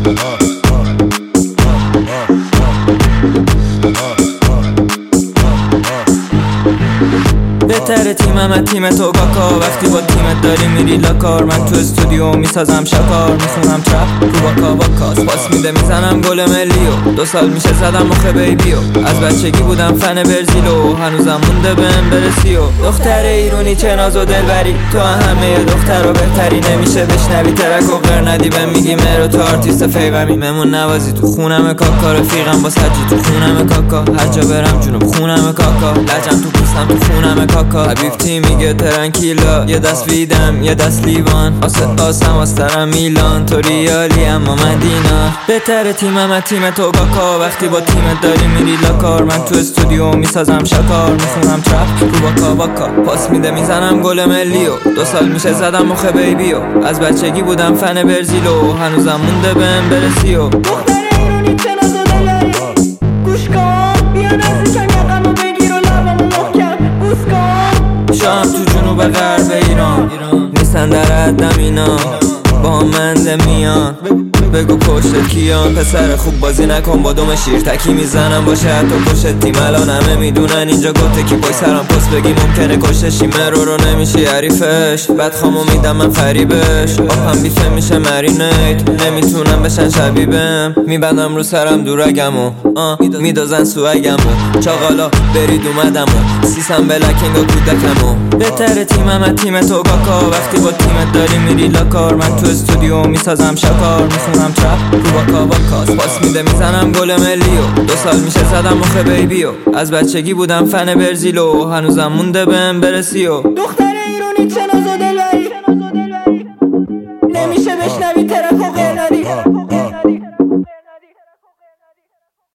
بهتره تیمم تیم تو کاکا، وقتی با تیمت داری میری لاکار. من تو استودیو میسازم شکار، میخونم چپ رو باکا باکاس، پاس میده میزنم گل ملیو. 2 سال میشه زدم مخ بیبیو، از بچگی بودم فن برزیلو، هنوزم مونده بهم برسیو. دختر ایرونی چه ناز و دلبری، تو همه دخترها بهتری. نمیشه بشنوی ترک و غیر ندی بهم میگی مرو، تو آرتیست فیقمی. ممون نوازی تو خونم کاکا، رفیقم با سجی تو خونم کاکا. هر جا برم جنوب خونم کاکا، لجم تو پوستم تو خونم کاکا. حبیبتی میگه ترنکیلا، یه دست ویدم یه دست لیوان، آسم آسترم میلان. تو ریالی اما من دینا. بهتره تیمم تیم تو کاکا، وقتی با تیمت داری میری لاکار. من تو استودیو میسازم شکار، میخونم چپ رو باکا باکا، پاس میده میزنم گل ملیو. 2 سال میشه زدم مخ بیبیو، از بچگی بودم فن برزیلو، هنوزم مونده بهم برسیو. دختر ایرونی چه ناز و دلاری، گوش کن بیا نزدیکم، یقمو بگیر و لبامو محکم بوس کن. شام تو جنوب غرب ایران، نیستن در حدم اینا، با منده میان. بگو پشت کیان، پسر خوب بازی نکن با دم شیر تکی میزنم باشه حتی پشت تیم. الان همه میدونن اینجا گفته کی پای سرم پست بگی ممکنه کشتشی. مرو نمیشی حریفش، بعد خامو میدم من فریبش. آبم بیفه میشه مرینیت، نمیتونم بشن شبیبم. میبندم رو سرم دورگمو، میدازن سوگمو. چاقالا برید اومدمو، سیسم بلکنگا کودکمو. بهتره تیمم تیم تو کاکا، وقتی با تیمت داری میری لاکار. من تو استودیو میسازم شکار، میخونم چپ رو باکا باکاس، پاس میده میزنم گل ملیو. 2 سال میشه زدم مخ بیبیو، از بچگی بودم فن برزیلو، هنوزم مونده بهم برسیو. دختر ایرونی چه